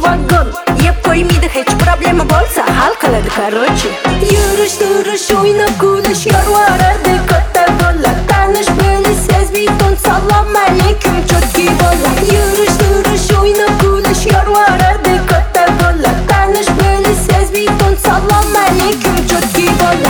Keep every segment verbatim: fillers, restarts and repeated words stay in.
vagon. Yeb qo'ymaydi, hech problema bo'lsa hal qiladi, короче. Yurish, turish, o'ynab kulish yorvaradi katta bola. Tanish bilish, sezbiton, salom alaykum, chotki bola. Yurish, turish, o'ynab kulish yorvaradi katta bola. Tanish bilish, sezbiton, salom alaykum, chotki bola.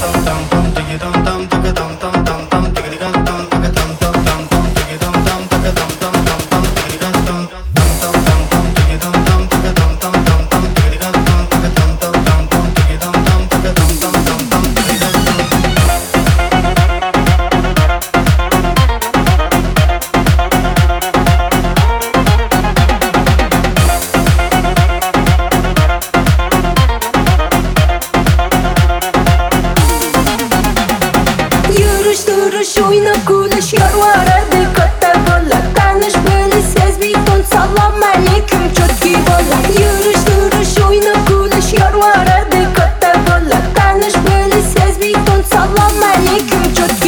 Turish, o'ynab kulish yorvaradi katta bola. Tanish bilish, sezbiton, salom alaykum, chotki bola. Yurish, turish, o'ynab kulish yorvaradi katta bola. Tanish bilish, sezbiton, salom alaykum, chotki